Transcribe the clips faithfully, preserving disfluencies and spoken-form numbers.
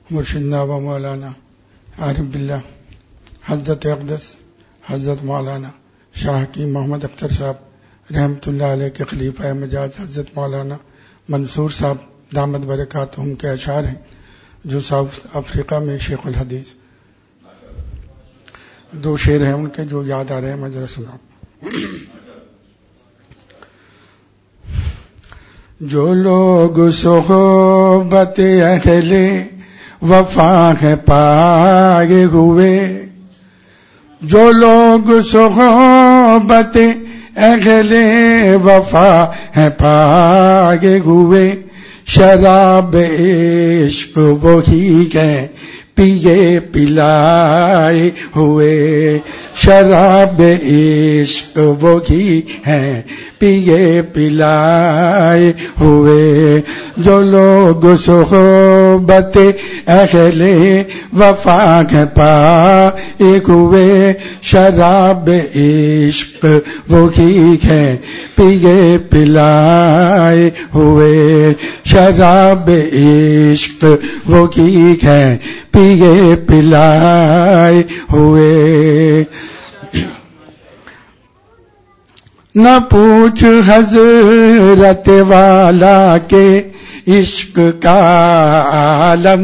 مرشدنا و مولانا عارف باللہ حضرت اقدس حضرت مولانا شاہ کی محمد اختر صاحب رحمۃ اللہ علیہ کے خلیفہ مجاز حضرت مولانا منصور صاحب دامت برکاتہم کے اشعار ہیں جو ساؤتھ افریقہ میں شیخ الحدیث. دو شعر ہیں ان کے جو یاد آ رہے ہیں، میں ذرا سناؤں. جو لوگ صحبت اہل وفا ہے پائے ہوئے، جو لوگ صحبت اہل وفا ہے پائے ہوئے، شراب عشق وہی ہے پیے پلائے ہوئے، شراب عشق وہی ہے پیے پلائے ہوئے. جو لوگ صحبت اہل وفا کے پائے ہوئے، شراب عشق وہی ہے پیے پلائے ہوئے، شراب عشق وہی ہے پیے پلائے ہوئے. نہ پوچھ حضرت والا کے عشق کا عالم،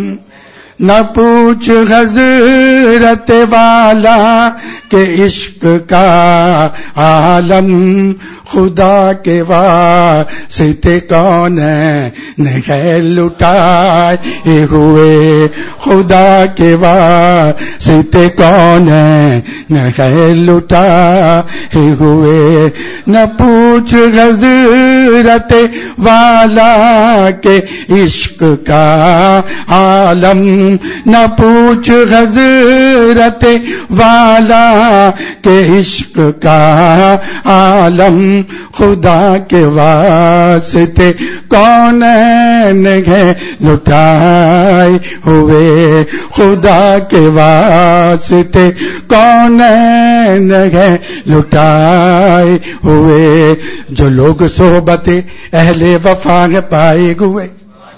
نہ پوچھ حضرت والا کے عشق کا عالم، خدا کے واسطے کون ہے لٹائے ہوئے، خدا کے واسطے کون ہے لٹائے ہوئے. نہ پوچھ حضرت والا کے عشق کا عالم، نہ پوچھ حضرت والا کے عشق کا عالم، خدا کے واسطے کون ہے لٹائے ہوئے، خدا کے واسطے کون ہے لٹائے ہوئے. جو لوگ صحبت اہل وفا پائے ہوئے،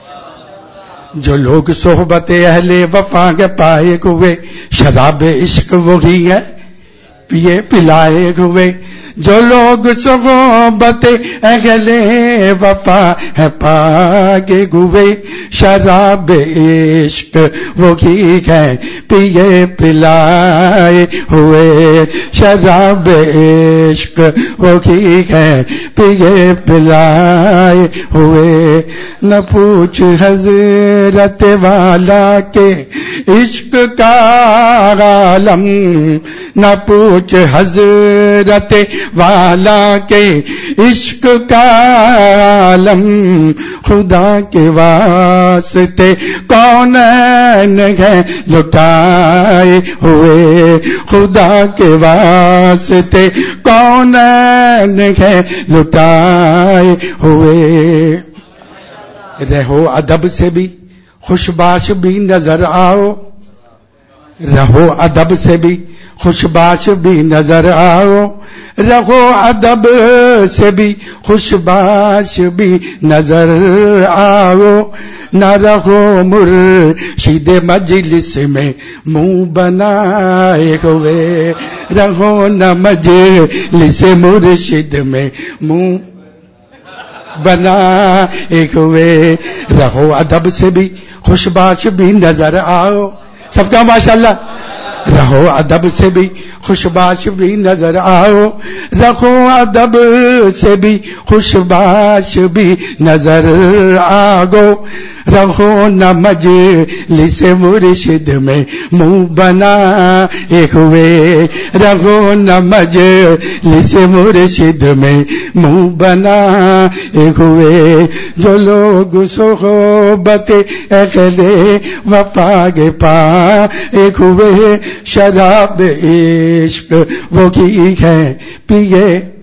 جو لوگ صحبت اہل وفا کے پائے ہوئے، شراب عشق وہی ہے پیے پلائے ہوئے. جو لوگ صحبت اہل وفا ہے پائے ہوئے، شراب عشق وہی ہے پیے پلائے ہوئے، شراب عشق وہی ہے پیے پلائے ہوئے. نہ پوچھ حضرت والا کے عشق کا عالم، نہ پوچھ حضرت والا کے عشق کا عالم، خدا کے واسطے کون ہے لٹائے ہوئے، خدا کے واسطے کون ہے لٹائے ہوئے. رہو ادب سے بھی خوش باش بھی نظر آؤ، رہو ادب سے بھی خوش باش بھی نظر آؤ، رہو ادب سے بھی خوش باش بھی نظر آؤ. نہ رہو مرشد مجلس میں منہ بنائے ہوئے، رہو نہ مجلس مرشد میں منہ بنائے ہوئے. رہو ادب سے بھی خوش باش بھی نظر آؤ، سب کا ماشاءاللہ. رہو ادب سے بھی خوش باش بھی نظر آؤ، رہو ادب سے بھی خوش باش بھی نظر آؤ. رہو نہ مجلس مرشد میں منہ بنائے ہوئے، رہو نہ مجلس مرشد میں منہ بنائے ہوئے. جو لوگ صحبت اہل وفا کے پائے ہوئے، شراب عشق وہی ہے پیے